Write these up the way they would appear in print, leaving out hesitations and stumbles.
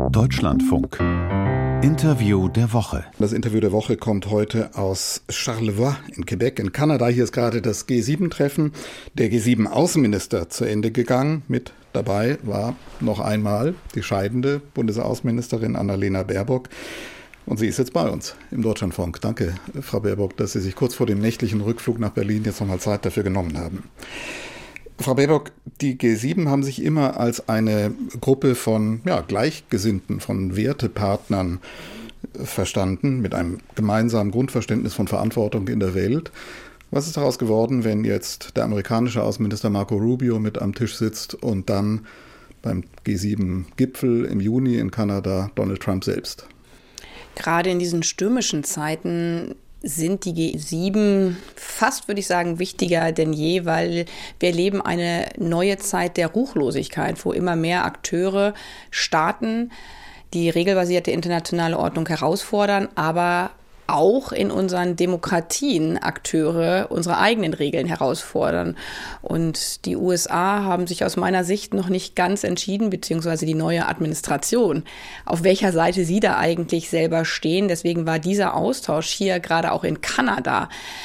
Deutschlandfunk. Interview der Woche. Das Interview der Woche kommt heute aus Charlevoix in Quebec in Kanada. Hier ist gerade das G7-Treffen der G7-Außenminister zu Ende gegangen. Mit dabei war noch einmal die scheidende Bundesaußenministerin Annalena Baerbock. Und sie ist jetzt bei uns im Deutschlandfunk. Danke, Frau Baerbock, dass Sie sich kurz vor dem nächtlichen Rückflug nach Berlin jetzt nochmal Zeit dafür genommen haben. Frau Baerbock, die G7 haben sich immer als eine Gruppe von Gleichgesinnten, von Wertepartnern verstanden, mit einem gemeinsamen Grundverständnis von Verantwortung in der Welt. Was ist daraus geworden, wenn jetzt der amerikanische Außenminister Marco Rubio mit am Tisch sitzt und dann beim G7-Gipfel im Juni in Kanada Donald Trump selbst? Gerade in diesen stürmischen Zeiten sind die G7 fast, würde ich sagen, wichtiger denn je, weil wir erleben eine neue Zeit der Ruchlosigkeit, wo immer mehr Akteure, Staaten die regelbasierte internationale Ordnung herausfordern, aber auch in unseren Demokratien Akteure unsere eigenen Regeln herausfordern. Und die USA haben sich aus meiner Sicht noch nicht ganz entschieden, beziehungsweise die neue Administration, auf welcher Seite sie da eigentlich selber stehen. Deswegen war dieser Austausch hier gerade auch in Kanada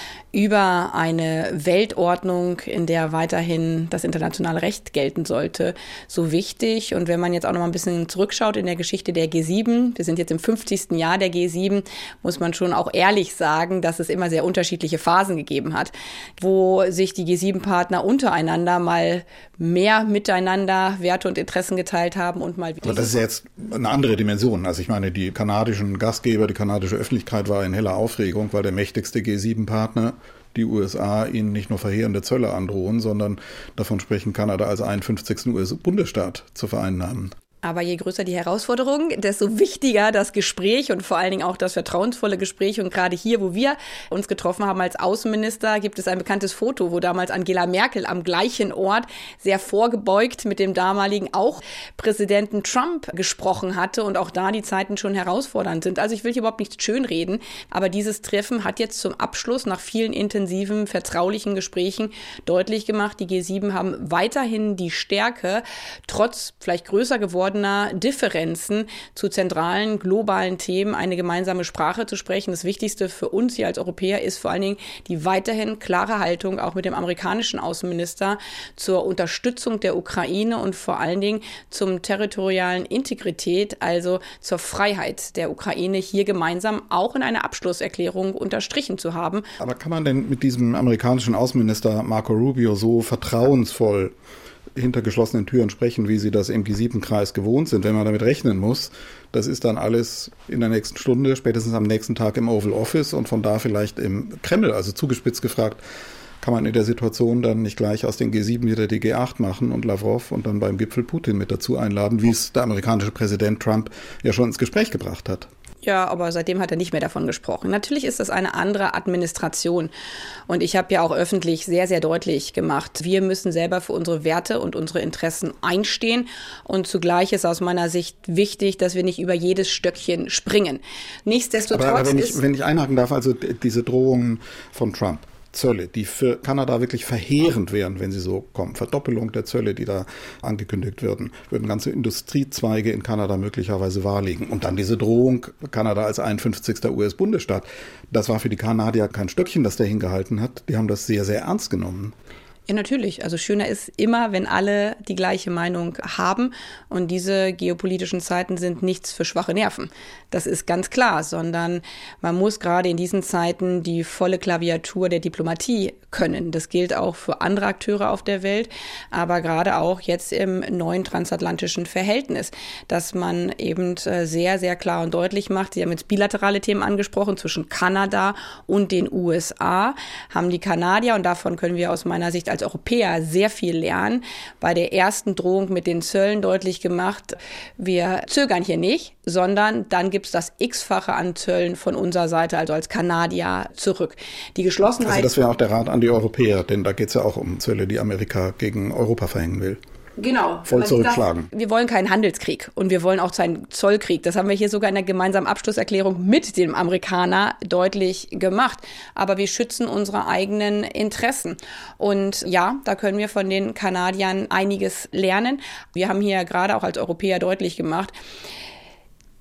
über eine Weltordnung, in der weiterhin das internationale Recht gelten sollte, so wichtig. Und wenn man jetzt auch noch mal ein bisschen zurückschaut in der Geschichte der G7, wir sind jetzt im 50. Jahr der G7, muss man schon auch ehrlich sagen, dass es immer sehr unterschiedliche Phasen gegeben hat, wo sich die G7-Partner untereinander mal mehr miteinander Werte und Interessen geteilt haben und mal wieder. Aber das ist ja jetzt eine andere Dimension. Also ich meine, die kanadischen Gastgeber, die kanadische Öffentlichkeit war in heller Aufregung, weil der mächtigste G7-Partner, die USA, ihnen nicht nur verheerende Zölle androhen, sondern davon sprechen, Kanada als 51. US-Bundesstaat zu vereinnahmen. Aber je größer die Herausforderung, desto wichtiger das Gespräch und vor allen Dingen auch das vertrauensvolle Gespräch. Und gerade hier, wo wir uns getroffen haben als Außenminister, gibt es ein bekanntes Foto, wo damals Angela Merkel am gleichen Ort sehr vorgebeugt mit dem damaligen auch Präsidenten Trump gesprochen hatte und auch da die Zeiten schon herausfordernd sind. Also ich will hier überhaupt nicht schönreden, aber dieses Treffen hat jetzt zum Abschluss nach vielen intensiven, vertraulichen Gesprächen deutlich gemacht, die G7 haben weiterhin die Stärke, trotz vielleicht größer gewordener Differenzen zu zentralen globalen Themen eine gemeinsame Sprache zu sprechen. Das Wichtigste für uns hier als Europäer ist vor allen Dingen die weiterhin klare Haltung auch mit dem amerikanischen Außenminister zur Unterstützung der Ukraine und vor allen Dingen zum territorialen Integrität, also zur Freiheit der Ukraine, hier gemeinsam auch in einer Abschlusserklärung unterstrichen zu haben. Aber kann man denn mit diesem amerikanischen Außenminister Marco Rubio so vertrauensvoll hinter geschlossenen Türen sprechen, wie Sie das im G7-Kreis gewohnt sind, wenn man damit rechnen muss? Das ist dann alles in der nächsten Stunde, spätestens am nächsten Tag im Oval Office und von da vielleicht im Kreml. Also zugespitzt gefragt, kann man in der Situation dann nicht gleich aus den G7 wieder die G8 machen und Lavrov und dann beim Gipfel Putin mit dazu einladen, wie es der amerikanische Präsident Trump ja schon ins Gespräch gebracht hat? Ja, aber seitdem hat er nicht mehr davon gesprochen. Natürlich ist das eine andere Administration. Und ich habe ja auch öffentlich sehr, sehr deutlich gemacht, wir müssen selber für unsere Werte und unsere Interessen einstehen. Und zugleich ist aus meiner Sicht wichtig, dass wir nicht über jedes Stöckchen springen. Nichtsdestotrotz aber wenn ich einhaken darf, also diese Drohungen von Trump, Zölle, die für Kanada wirklich verheerend wären, wenn sie so kommen. Verdoppelung der Zölle, die da angekündigt würden ganze Industriezweige in Kanada möglicherweise wahrlegen. Und dann diese Drohung, Kanada als 51. US-Bundesstaat. Das war für die Kanadier kein Stöckchen, das der hingehalten hat. Die haben das sehr, sehr ernst genommen. Ja, natürlich. Also schöner ist immer, wenn alle die gleiche Meinung haben. Und diese geopolitischen Zeiten sind nichts für schwache Nerven. Das ist ganz klar, sondern man muss gerade in diesen Zeiten die volle Klaviatur der Diplomatie können. Das gilt auch für andere Akteure auf der Welt, aber gerade auch jetzt im neuen transatlantischen Verhältnis, dass man eben sehr, sehr klar und deutlich macht. Sie haben jetzt bilaterale Themen angesprochen zwischen Kanada und den USA, haben die Kanadier, und davon können wir aus meiner Sicht als Europäer sehr viel lernen, bei der ersten Drohung mit den Zöllen deutlich gemacht, wir zögern hier nicht, sondern dann gibt es das X-fache an Zöllen von unserer Seite, also als Kanadier, zurück. Die Geschlossenheit. Also das wäre auch der Rat an die Europäer, denn da geht es ja auch um Zölle, die Amerika gegen Europa verhängen will. Genau. Voll zurückschlagen. Wir wollen keinen Handelskrieg und wir wollen auch keinen Zollkrieg. Das haben wir hier sogar in der gemeinsamen Abschlusserklärung mit dem Amerikaner deutlich gemacht. Aber wir schützen unsere eigenen Interessen. Und ja, da können wir von den Kanadiern einiges lernen. Wir haben hier gerade auch als Europäer deutlich gemacht,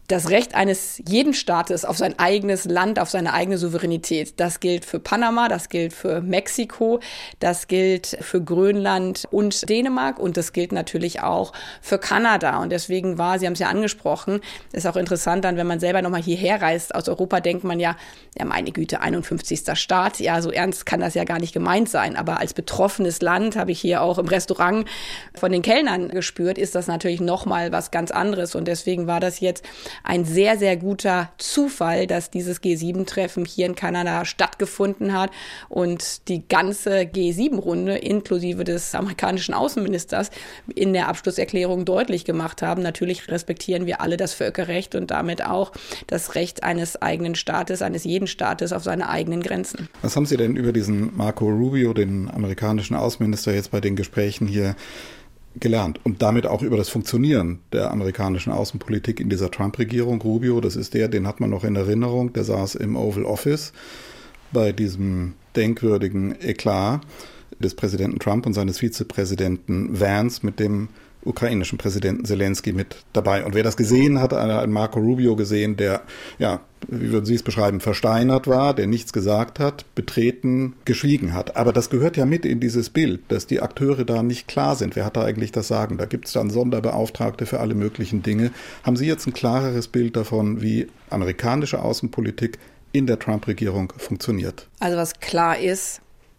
Das Recht eines jeden Staates auf sein eigenes Land, auf seine eigene Souveränität, das gilt für Panama, das gilt für Mexiko, das gilt für Grönland und Dänemark und das gilt natürlich auch für Kanada. Und deswegen Sie haben es ja angesprochen, ist auch interessant dann, wenn man selber nochmal hierher reist. Aus Europa denkt man ja meine Güte, 51. Staat, ja, so ernst kann das ja gar nicht gemeint sein. Aber als betroffenes Land, habe ich hier auch im Restaurant von den Kellnern gespürt, ist das natürlich nochmal was ganz anderes. Und deswegen war das jetzt ein sehr, sehr guter Zufall, dass dieses G7-Treffen hier in Kanada stattgefunden hat und die ganze G7-Runde inklusive des amerikanischen Außenministers in der Abschlusserklärung deutlich gemacht haben. Natürlich respektieren wir alle das Völkerrecht und damit auch das Recht eines eigenen Staates, eines jeden Staates auf seine eigenen Grenzen. Was haben Sie denn über diesen Marco Rubio, den amerikanischen Außenminister, jetzt bei den Gesprächen hier gelernt und damit auch über das Funktionieren der amerikanischen Außenpolitik in dieser Trump-Regierung? Rubio, das ist den hat man noch in Erinnerung, der saß im Oval Office bei diesem denkwürdigen Eklat des Präsidenten Trump und seines Vizepräsidenten Vance mit dem ukrainischen Präsidenten Zelensky mit dabei. Und wer das gesehen hat, einen Marco Rubio gesehen, der, wie würden Sie es beschreiben, versteinert war, der nichts gesagt hat, betreten, geschwiegen hat. Aber das gehört ja mit in dieses Bild, dass die Akteure da nicht klar sind. Wer hat da eigentlich das Sagen? Da gibt es dann Sonderbeauftragte für alle möglichen Dinge. Haben Sie jetzt ein klareres Bild davon, wie amerikanische Außenpolitik in der Trump-Regierung funktioniert? Also was klar ist,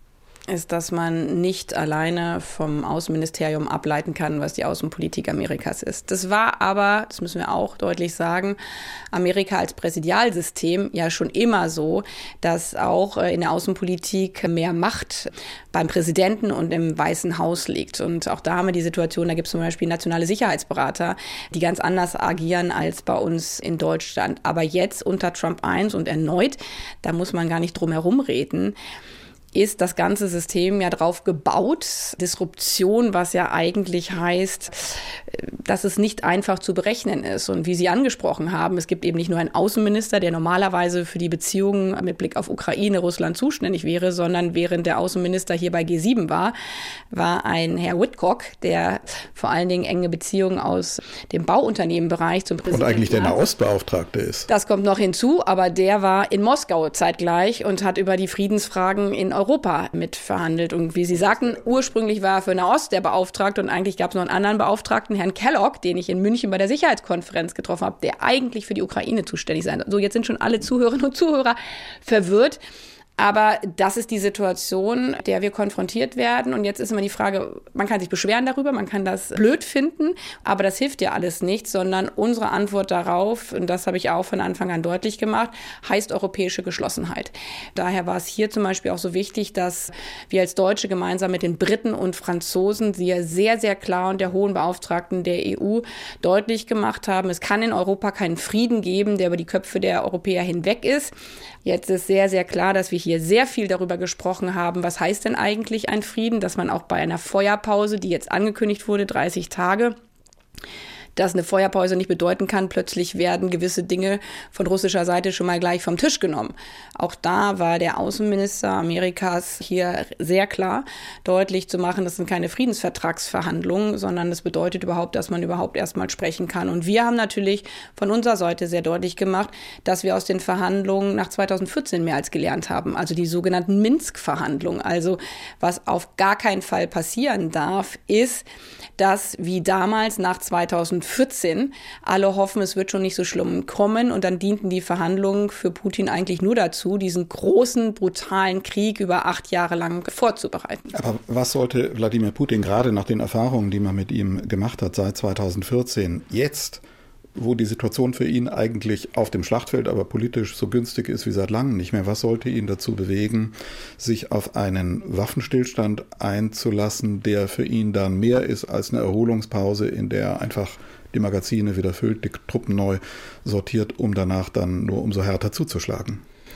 dass man nicht alleine vom Außenministerium ableiten kann, was die Außenpolitik Amerikas ist. Das war aber, das müssen wir auch deutlich sagen, Amerika als Präsidialsystem ja schon immer so, dass auch in der Außenpolitik mehr Macht beim Präsidenten und im Weißen Haus liegt. Und auch da haben wir die Situation, da gibt es zum Beispiel nationale Sicherheitsberater, die ganz anders agieren als bei uns in Deutschland. Aber jetzt unter Trump 1 und erneut, da muss man gar nicht drum herum reden, ist das ganze System ja drauf gebaut. Disruption, was ja eigentlich heißt, dass es nicht einfach zu berechnen ist. Und wie Sie angesprochen haben, es gibt eben nicht nur einen Außenminister, der normalerweise für die Beziehungen mit Blick auf Ukraine, Russland zuständig wäre, sondern während der Außenminister hier bei G7 war ein Herr Whitcock, der vor allen Dingen enge Beziehungen aus dem Bauunternehmenbereich zum Präsidenten und eigentlich der Nahostbeauftragte ist. Das kommt noch hinzu, aber der war in Moskau zeitgleich und hat über die Friedensfragen in Europa mitverhandelt. Und wie Sie sagten, ursprünglich war er für Nahost der Beauftragte und eigentlich gab es noch einen anderen Beauftragten, Herrn Kellogg, den ich in München bei der Sicherheitskonferenz getroffen habe, der eigentlich für die Ukraine zuständig sein soll. So, jetzt sind schon alle Zuhörerinnen und Zuhörer verwirrt. Aber das ist die Situation, der wir konfrontiert werden. Und jetzt ist immer die Frage, man kann sich beschweren darüber, man kann das blöd finden, aber das hilft ja alles nicht, sondern unsere Antwort darauf, und das habe ich auch von Anfang an deutlich gemacht, heißt europäische Geschlossenheit. Daher war es hier zum Beispiel auch so wichtig, dass wir als Deutsche gemeinsam mit den Briten und Franzosen sehr, sehr klar und der hohen Beauftragten der EU deutlich gemacht haben, es kann in Europa keinen Frieden geben, der über die Köpfe der Europäer hinweg ist. Jetzt ist sehr, sehr klar, dass wir hier sehr viel darüber gesprochen haben, was heißt denn eigentlich ein Frieden, dass man auch bei einer Feuerpause, die jetzt angekündigt wurde, 30 Tage, dass eine Feuerpause nicht bedeuten kann, plötzlich werden gewisse Dinge von russischer Seite schon mal gleich vom Tisch genommen. Auch da war der Außenminister Amerikas hier sehr klar, deutlich zu machen, das sind keine Friedensvertragsverhandlungen, sondern das bedeutet überhaupt, dass man überhaupt erstmal sprechen kann. Und wir haben natürlich von unserer Seite sehr deutlich gemacht, dass wir aus den Verhandlungen nach 2014 mehr als gelernt haben, also die sogenannten Minsk-Verhandlungen. Also was auf gar keinen Fall passieren darf, ist, dass wie damals nach 2014 alle hoffen, es wird schon nicht so schlimm kommen und dann dienten die Verhandlungen für Putin eigentlich nur dazu, diesen großen, brutalen Krieg über 8 Jahre lang vorzubereiten. Aber was sollte Wladimir Putin gerade nach den Erfahrungen, die man mit ihm gemacht hat seit 2014, jetzt, wo die Situation für ihn eigentlich auf dem Schlachtfeld aber politisch so günstig ist wie seit langem nicht mehr, was sollte ihn dazu bewegen, sich auf einen Waffenstillstand einzulassen, der für ihn dann mehr ist als eine Erholungspause, in der er einfach die Magazine wieder füllt, die Truppen neu sortiert, um danach dann nur umso härter zuzuschlagen?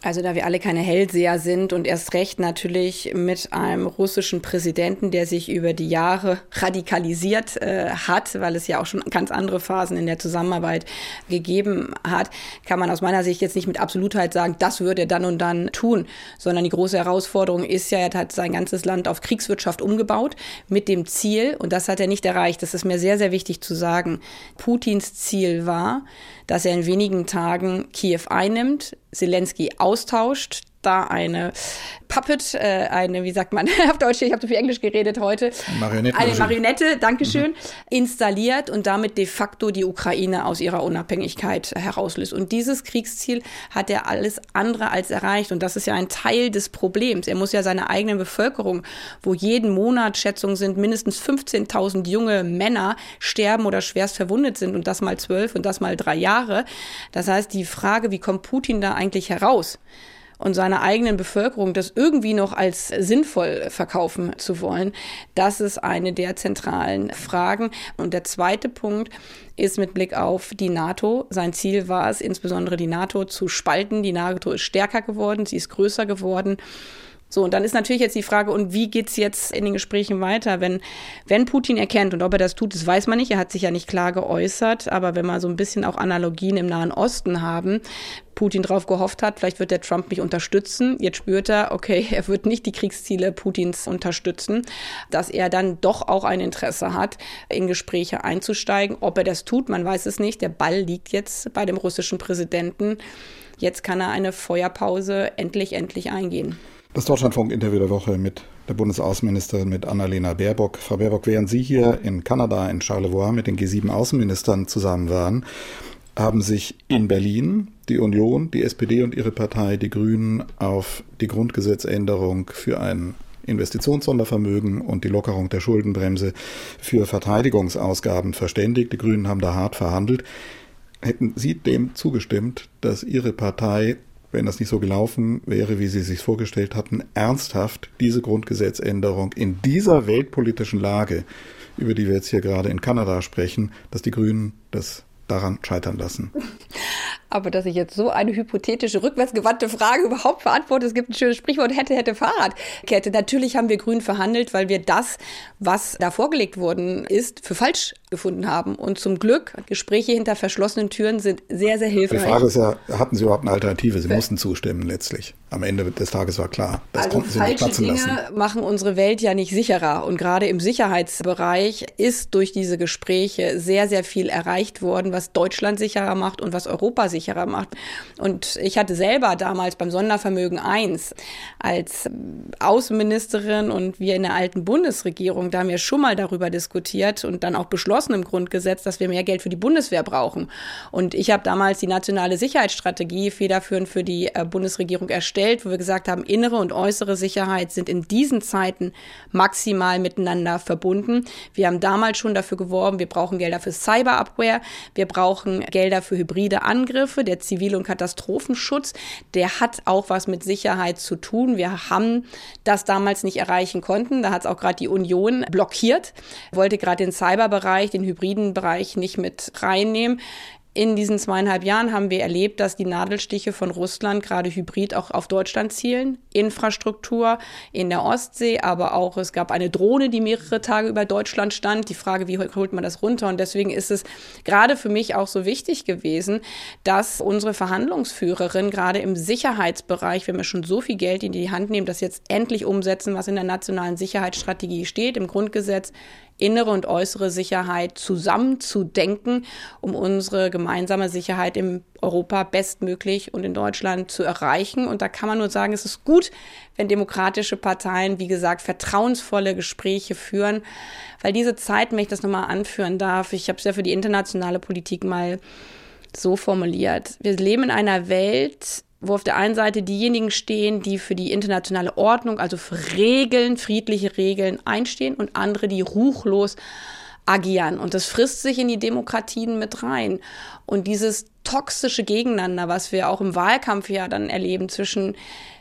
Also da wir alle keine Hellseher sind und erst recht natürlich mit einem russischen Präsidenten, der sich über die Jahre radikalisiert hat, weil es ja auch schon ganz andere Phasen in der Zusammenarbeit gegeben hat, kann man aus meiner Sicht jetzt nicht mit Absolutheit sagen, das würde er dann und dann tun, sondern die große Herausforderung ist ja, er hat sein ganzes Land auf Kriegswirtschaft umgebaut mit dem Ziel, und das hat er nicht erreicht, das ist mir sehr, sehr wichtig zu sagen, Putins Ziel war, dass er in wenigen Tagen Kiew einnimmt, Zelensky austauscht, da eine Puppet, wie sagt man auf Deutsch, ich habe zu viel Englisch geredet heute, eine Marionette, Dankeschön, installiert und damit de facto die Ukraine aus ihrer Unabhängigkeit herauslöst. Und dieses Kriegsziel hat er alles andere als erreicht. Und das ist ja ein Teil des Problems. Er muss ja seine eigene Bevölkerung, wo jeden Monat Schätzungen sind, mindestens 15.000 junge Männer sterben oder schwerst verwundet sind und das mal 12 und das mal 3 Jahre. Das heißt, die Frage, wie kommt Putin da eigentlich heraus? Und seiner eigenen Bevölkerung das irgendwie noch als sinnvoll verkaufen zu wollen, das ist eine der zentralen Fragen. Und der zweite Punkt ist mit Blick auf die NATO. Sein Ziel war es, insbesondere die NATO zu spalten. Die NATO ist stärker geworden, sie ist größer geworden. So, und dann ist natürlich jetzt die Frage, und wie geht's jetzt in den Gesprächen weiter, wenn Putin erkennt, und ob er das tut, das weiß man nicht, er hat sich ja nicht klar geäußert, aber wenn wir so ein bisschen auch Analogien im Nahen Osten haben, Putin drauf gehofft hat, vielleicht wird der Trump mich unterstützen, jetzt spürt er, okay, er wird nicht die Kriegsziele Putins unterstützen, dass er dann doch auch ein Interesse hat, in Gespräche einzusteigen. Ob er das tut, man weiß es nicht, der Ball liegt jetzt bei dem russischen Präsidenten, jetzt kann er eine Feuerpause endlich eingehen. Das Deutschlandfunk-Interview der Woche mit der Bundesaußenministerin, mit Annalena Baerbock. Frau Baerbock, während Sie hier in Kanada, in Charlevoix, mit den G7-Außenministern zusammen waren, haben sich in Berlin die Union, die SPD und ihre Partei, die Grünen, auf die Grundgesetzänderung für ein Investitionssondervermögen und die Lockerung der Schuldenbremse für Verteidigungsausgaben verständigt. Die Grünen haben da hart verhandelt. Hätten Sie dem zugestimmt, dass Ihre Partei, wenn das nicht so gelaufen wäre, wie Sie es sich vorgestellt hatten, ernsthaft diese Grundgesetzänderung in dieser weltpolitischen Lage, über die wir jetzt hier gerade in Kanada sprechen, dass die Grünen das daran scheitern lassen? Aber dass ich jetzt so eine hypothetische, rückwärtsgewandte Frage überhaupt beantworte, es gibt ein schönes Sprichwort, hätte Fahrradkette. Natürlich haben wir Grünen verhandelt, weil wir das, was da vorgelegt worden ist, für falsch gefunden haben. Und zum Glück, Gespräche hinter verschlossenen Türen sind sehr, sehr hilfreich. Die Frage ist ja, hatten Sie überhaupt eine Alternative? Sie mussten zustimmen letztlich. Am Ende des Tages war klar, das konnten Sie nicht platzen lassen. Falsche Dinge machen unsere Welt ja nicht sicherer. Und gerade im Sicherheitsbereich ist durch diese Gespräche sehr, sehr viel erreicht worden, was Deutschland sicherer macht und was Europa sicherer macht. Und ich hatte selber damals beim Sondervermögen 1 als Außenministerin und wir in der alten Bundesregierung, da haben wir schon mal darüber diskutiert und dann auch beschlossen im Grundgesetz, dass wir mehr Geld für die Bundeswehr brauchen. Und ich habe damals die nationale Sicherheitsstrategie federführend für die Bundesregierung erstellt, wo wir gesagt haben, innere und äußere Sicherheit sind in diesen Zeiten maximal miteinander verbunden. Wir haben damals schon dafür geworben, wir brauchen Gelder für Cyberabwehr, wir brauchen Gelder für hybride Angriffe, der Zivil- und Katastrophenschutz, der hat auch was mit Sicherheit zu tun. Wir haben das damals nicht erreichen konnten. Da hat es auch gerade die Union blockiert, wollte gerade den Cyberbereich, den hybriden Bereich nicht mit reinnehmen. In diesen 2,5 Jahren haben wir erlebt, dass die Nadelstiche von Russland gerade hybrid auch auf Deutschland zielen. Infrastruktur in der Ostsee, aber auch es gab eine Drohne, die mehrere Tage über Deutschland stand. Die Frage, wie holt man das runter? Und deswegen ist es gerade für mich auch so wichtig gewesen, dass unsere Verhandlungsführerin gerade im Sicherheitsbereich, wenn wir schon so viel Geld in die Hand nehmen, das jetzt endlich umsetzen, was in der nationalen Sicherheitsstrategie steht, im Grundgesetz, innere und äußere Sicherheit zusammenzudenken, um unsere gemeinsame Sicherheit in Europa bestmöglich und in Deutschland zu erreichen. Und da kann man nur sagen, es ist gut, wenn demokratische Parteien, wie gesagt, vertrauensvolle Gespräche führen, weil diese Zeit, wenn ich das nochmal anführen darf, ich habe es ja für die internationale Politik mal so formuliert. Wir leben in einer Welt, wo auf der einen Seite diejenigen stehen, die für die internationale Ordnung, also für Regeln, friedliche Regeln einstehen und andere, die ruchlos agieren. Und das frisst sich in die Demokratien mit rein. Und dieses toxische Gegeneinander, was wir auch im Wahlkampf ja dann erleben zwischen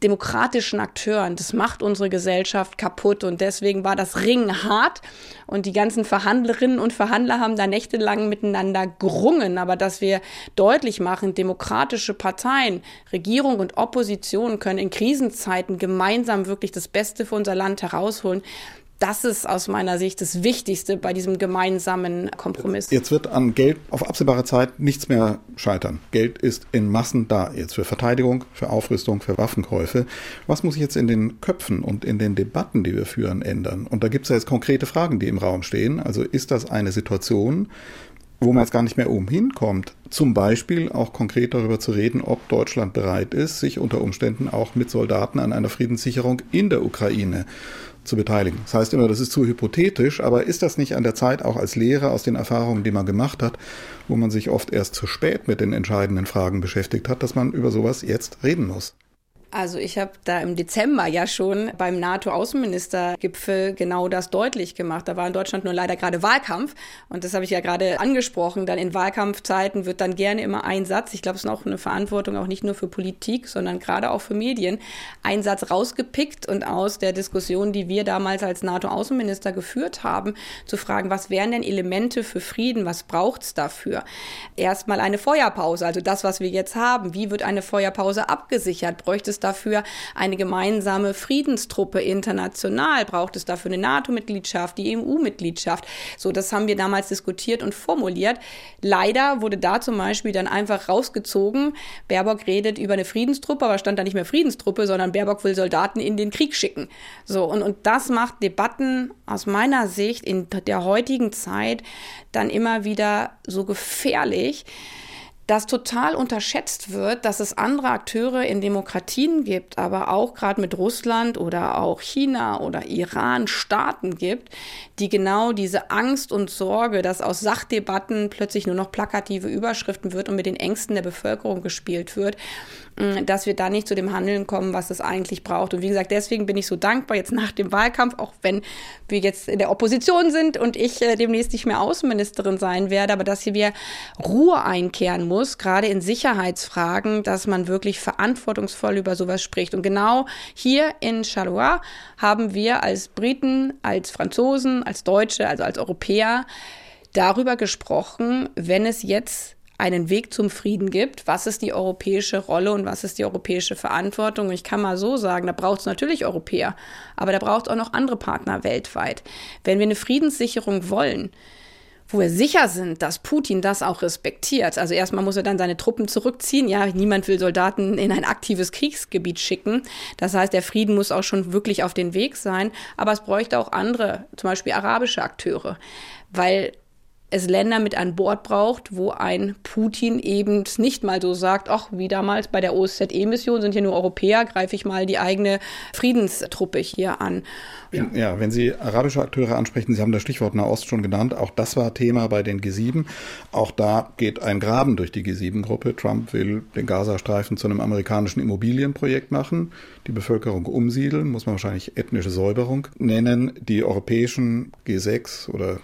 demokratischen Akteuren. Das macht unsere Gesellschaft kaputt und deswegen war das Ringen hart und die ganzen Verhandlerinnen und Verhandler haben da nächtelang miteinander gerungen. Aber dass wir deutlich machen, demokratische Parteien, Regierung und Opposition können in Krisenzeiten gemeinsam wirklich das Beste für unser Land herausholen. Das ist aus meiner Sicht das Wichtigste bei diesem gemeinsamen Kompromiss. Jetzt wird an Geld auf absehbare Zeit nichts mehr scheitern. Geld ist in Massen da, jetzt für Verteidigung, für Aufrüstung, für Waffenkäufe. Was muss sich jetzt in den Köpfen und in den Debatten, die wir führen, ändern? Und da gibt es ja jetzt konkrete Fragen, die im Raum stehen. Also ist das eine Situation, wo man jetzt gar nicht mehr umhin kommt, zum Beispiel auch konkret darüber zu reden, ob Deutschland bereit ist, sich unter Umständen auch mit Soldaten an einer Friedenssicherung in der Ukraine zu beteiligen. Das heißt immer, das ist zu hypothetisch, aber ist das nicht an der Zeit, auch als Lehre aus den Erfahrungen, die man gemacht hat, wo man sich oft erst zu spät mit den entscheidenden Fragen beschäftigt hat, dass man über sowas jetzt reden muss? Also ich habe da im Dezember ja schon beim NATO-Außenministergipfel genau das deutlich gemacht. Da war in Deutschland nur leider gerade Wahlkampf und das habe ich ja gerade angesprochen. Dann in Wahlkampfzeiten wird dann gerne immer ein Satz, ich glaube, es ist auch eine Verantwortung auch nicht nur für Politik, sondern gerade auch für Medien, ein Satz rausgepickt und aus der Diskussion, die wir damals als NATO-Außenminister geführt haben, zu fragen, was wären denn Elemente für Frieden, was braucht es dafür? Erstmal eine Feuerpause, also das, was wir jetzt haben. Wie wird eine Feuerpause abgesichert? Bräuchte es dafür eine gemeinsame Friedenstruppe international? Braucht es dafür eine NATO-Mitgliedschaft, die EU-Mitgliedschaft? So, das haben wir damals diskutiert und formuliert. Leider wurde da zum Beispiel dann einfach rausgezogen, Baerbock redet über eine Friedenstruppe, aber stand da nicht mehr Friedenstruppe, sondern Baerbock will Soldaten in den Krieg schicken. So, und das macht Debatten aus meiner Sicht in der heutigen Zeit dann immer wieder so gefährlich, dass total unterschätzt wird, dass es andere Akteure in Demokratien gibt, aber auch gerade mit Russland oder auch China oder Iran Staaten gibt, die genau diese Angst und Sorge, dass aus Sachdebatten plötzlich nur noch plakative Überschriften wird und mit den Ängsten der Bevölkerung gespielt wird, dass wir da nicht zu dem Handeln kommen, was es eigentlich braucht. Und wie gesagt, deswegen bin ich so dankbar jetzt nach dem Wahlkampf, auch wenn wir jetzt in der Opposition sind und ich demnächst nicht mehr Außenministerin sein werde, aber dass hier wir Ruhe einkehren muss, gerade in Sicherheitsfragen, dass man wirklich verantwortungsvoll über sowas spricht. Und genau hier in Charleroi haben wir als Briten, als Franzosen, als Deutsche, also als Europäer darüber gesprochen, wenn es jetzt einen Weg zum Frieden gibt, was ist die europäische Rolle und was ist die europäische Verantwortung. Und ich kann mal so sagen, da braucht es natürlich Europäer, aber da braucht es auch noch andere Partner weltweit. Wenn wir eine Friedenssicherung wollen, wo wir sicher sind, dass Putin das auch respektiert. Also erstmal muss er dann seine Truppen zurückziehen. Ja, niemand will Soldaten in ein aktives Kriegsgebiet schicken. Das heißt, der Frieden muss auch schon wirklich auf den Weg sein. Aber es bräuchte auch andere, zum Beispiel arabische Akteure, weil es Länder mit an Bord braucht, wo ein Putin eben nicht mal so sagt, ach, wie damals bei der OSZE-Mission sind hier nur Europäer, greife ich mal die eigene Friedenstruppe hier an. Ja, wenn Sie arabische Akteure ansprechen, Sie haben das Stichwort Nahost schon genannt, auch das war Thema bei den G7. Auch da geht ein Graben durch die G7-Gruppe. Trump will den Gazastreifen zu einem amerikanischen Immobilienprojekt machen, die Bevölkerung umsiedeln, muss man wahrscheinlich ethnische Säuberung nennen. Die europäischen G6 oder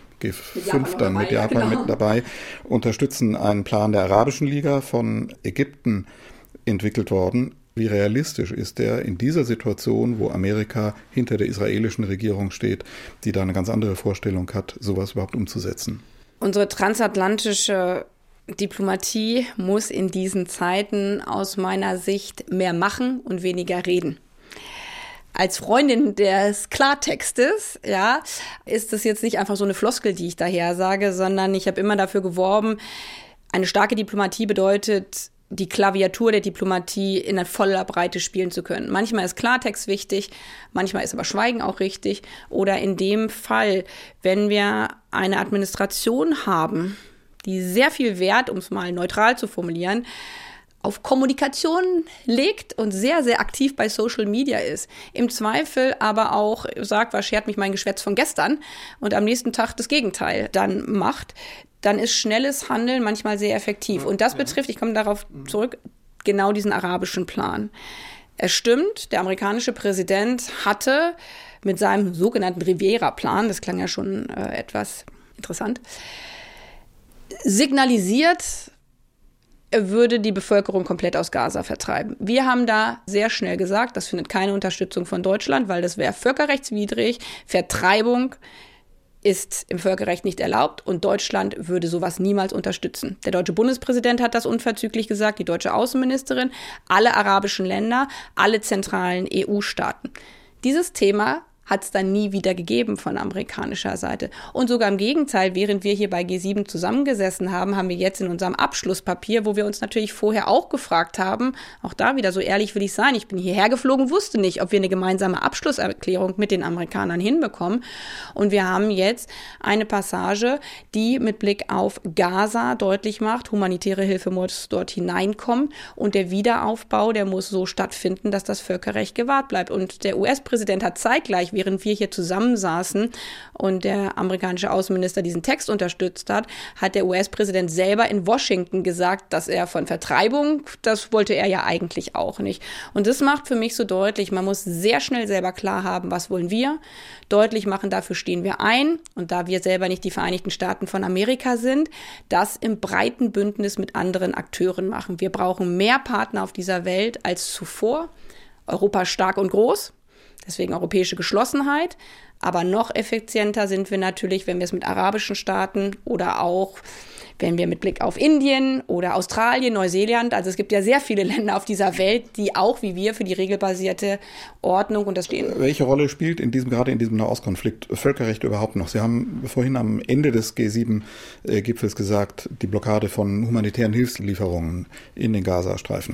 G5 dann mit Japan mit dabei, unterstützen einen Plan der Arabischen Liga von Ägypten entwickelt worden. Wie realistisch ist der in dieser Situation, wo Amerika hinter der israelischen Regierung steht, die da eine ganz andere Vorstellung hat, sowas überhaupt umzusetzen? Unsere transatlantische Diplomatie muss in diesen Zeiten aus meiner Sicht mehr machen und weniger reden. Als Freundin des Klartextes, ja, ist das jetzt nicht einfach so eine Floskel, die ich daher sage, sondern ich habe immer dafür geworben, eine starke Diplomatie bedeutet, die Klaviatur der Diplomatie in voller Breite spielen zu können. Manchmal ist Klartext wichtig, manchmal ist aber Schweigen auch richtig. Oder in dem Fall, wenn wir eine Administration haben, die sehr viel Wert, um es mal neutral zu formulieren, auf Kommunikation legt und sehr, sehr aktiv bei Social Media ist. Im Zweifel aber auch sagt, was schert mich mein Geschwätz von gestern und am nächsten Tag das Gegenteil dann macht, dann ist schnelles Handeln manchmal sehr effektiv. Und das betrifft, ich komme darauf zurück, genau diesen arabischen Plan. Es stimmt, der amerikanische Präsident hatte mit seinem sogenannten Riviera-Plan, das klang ja schon etwas interessant, signalisiert, er würde die Bevölkerung komplett aus Gaza vertreiben. Wir haben da sehr schnell gesagt, das findet keine Unterstützung von Deutschland, weil das wäre völkerrechtswidrig. Vertreibung ist im Völkerrecht nicht erlaubt und Deutschland würde sowas niemals unterstützen. Der deutsche Bundespräsident hat das unverzüglich gesagt, die deutsche Außenministerin, alle arabischen Länder, alle zentralen EU-Staaten. Dieses Thema hat es dann nie wieder gegeben von amerikanischer Seite. Und sogar im Gegenteil, während wir hier bei G7 zusammengesessen haben, haben wir jetzt in unserem Abschlusspapier, wo wir uns natürlich vorher auch gefragt haben, auch da wieder so ehrlich will ich sein, ich bin hierher geflogen, wusste nicht, ob wir eine gemeinsame Abschlusserklärung mit den Amerikanern hinbekommen. Und wir haben jetzt eine Passage, die mit Blick auf Gaza deutlich macht, humanitäre Hilfe muss dort hineinkommen und der Wiederaufbau, der muss so stattfinden, dass das Völkerrecht gewahrt bleibt. Und der US-Präsident hat zeitgleich, während wir hier zusammensaßen und der amerikanische Außenminister diesen Text unterstützt hat, hat der US-Präsident selber in Washington gesagt, dass er von Vertreibung, das wollte er ja eigentlich auch nicht. Und das macht für mich so deutlich, man muss sehr schnell selber klar haben, was wollen wir, deutlich machen, dafür stehen wir ein. Und da wir selber nicht die Vereinigten Staaten von Amerika sind, das im breiten Bündnis mit anderen Akteuren machen. Wir brauchen mehr Partner auf dieser Welt als zuvor. Europa stark und groß. Deswegen europäische Geschlossenheit. Aber noch effizienter sind wir natürlich, wenn wir es mit arabischen Staaten oder auch, wenn wir mit Blick auf Indien oder Australien, Neuseeland, also es gibt ja sehr viele Länder auf dieser Welt, die auch wie wir für die regelbasierte Ordnung und das stehen. Welche Rolle spielt gerade in diesem Nahostkonflikt Völkerrecht überhaupt noch? Sie haben vorhin am Ende des G7-Gipfels gesagt, die Blockade von humanitären Hilfslieferungen in den Gazastreifen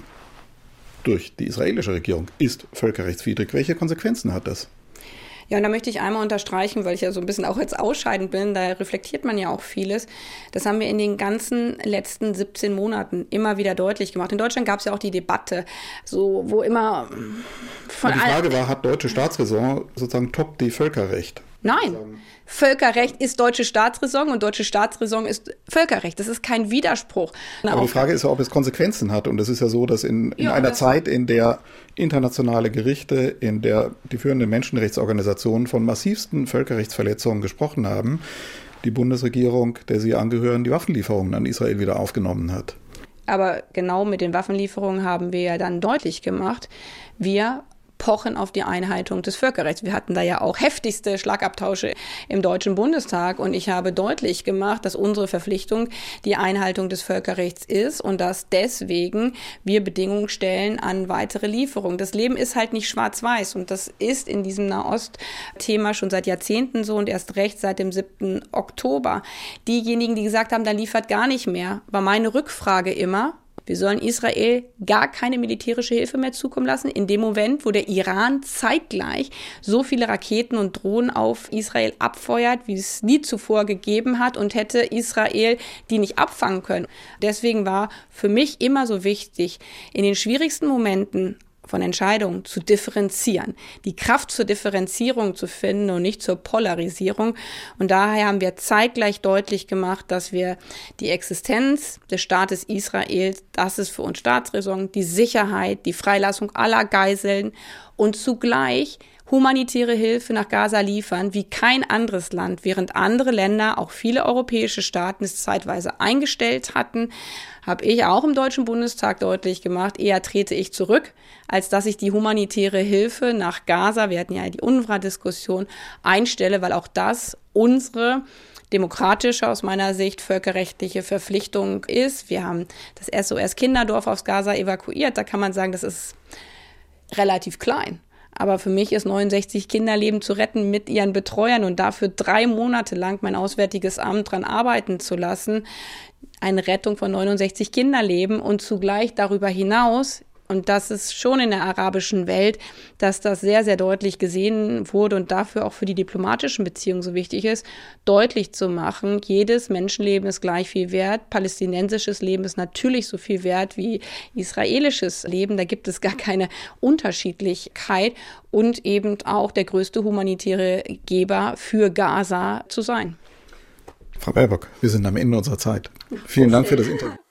durch die israelische Regierung ist völkerrechtswidrig. Welche Konsequenzen hat das? Ja, und da möchte ich einmal unterstreichen, weil ich ja so ein bisschen auch jetzt ausscheidend bin, da reflektiert man ja auch vieles. Das haben wir in den ganzen letzten 17 Monaten immer wieder deutlich gemacht. In Deutschland gab es ja auch die Debatte, so wo immer von die Frage war, hat deutsche Staatsräson sozusagen toppt die Völkerrecht? Nein, Völkerrecht ist deutsche Staatsräson und deutsche Staatsräson ist Völkerrecht. Das ist kein Widerspruch. Aber die Frage ist ja, ob es Konsequenzen hat. Und es ist ja so, dass in einer Zeit, in der internationale Gerichte, in der die führenden Menschenrechtsorganisationen von massivsten Völkerrechtsverletzungen gesprochen haben, die Bundesregierung, der sie angehören, die Waffenlieferungen an Israel wieder aufgenommen hat. Aber genau mit den Waffenlieferungen haben wir ja dann deutlich gemacht, wir pochen auf die Einhaltung des Völkerrechts. Wir hatten da ja auch heftigste Schlagabtausche im Deutschen Bundestag und ich habe deutlich gemacht, dass unsere Verpflichtung die Einhaltung des Völkerrechts ist und dass deswegen wir Bedingungen stellen an weitere Lieferungen. Das Leben ist halt nicht schwarz-weiß und das ist in diesem Nahost-Thema schon seit Jahrzehnten so und erst recht seit dem 7. Oktober. Diejenigen, die gesagt haben, da liefert gar nicht mehr, war meine Rückfrage immer, wir sollen Israel gar keine militärische Hilfe mehr zukommen lassen. In dem Moment, wo der Iran zeitgleich so viele Raketen und Drohnen auf Israel abfeuert, wie es nie zuvor gegeben hat und hätte Israel die nicht abfangen können. Deswegen war für mich immer so wichtig, in den schwierigsten Momenten von Entscheidungen zu differenzieren, die Kraft zur Differenzierung zu finden und nicht zur Polarisierung. Und daher haben wir zeitgleich deutlich gemacht, dass wir die Existenz des Staates Israel, das ist für uns Staatsräson, die Sicherheit, die Freilassung aller Geiseln und zugleich humanitäre Hilfe nach Gaza liefern, wie kein anderes Land, während andere Länder, auch viele europäische Staaten es zeitweise eingestellt hatten, habe ich auch im Deutschen Bundestag deutlich gemacht, eher trete ich zurück, als dass ich die humanitäre Hilfe nach Gaza, wir hatten ja die UNRWA-Diskussion, einstelle, weil auch das unsere demokratische, aus meiner Sicht völkerrechtliche Verpflichtung ist. Wir haben das SOS-Kinderdorf aus Gaza evakuiert, da kann man sagen, das ist relativ klein. Aber für mich ist 69 Kinderleben zu retten mit ihren Betreuern und dafür 3 Monate lang mein Auswärtiges Amt dran arbeiten zu lassen, eine Rettung von 69 Kinderleben und zugleich darüber hinaus, und das ist schon in der arabischen Welt, dass das sehr, sehr deutlich gesehen wurde und dafür auch für die diplomatischen Beziehungen so wichtig ist, deutlich zu machen, jedes Menschenleben ist gleich viel wert, palästinensisches Leben ist natürlich so viel wert wie israelisches Leben, da gibt es gar keine Unterschiedlichkeit und eben auch der größte humanitäre Geber für Gaza zu sein. Frau Baerbock, wir sind am Ende unserer Zeit. Vielen Dank für das Interview.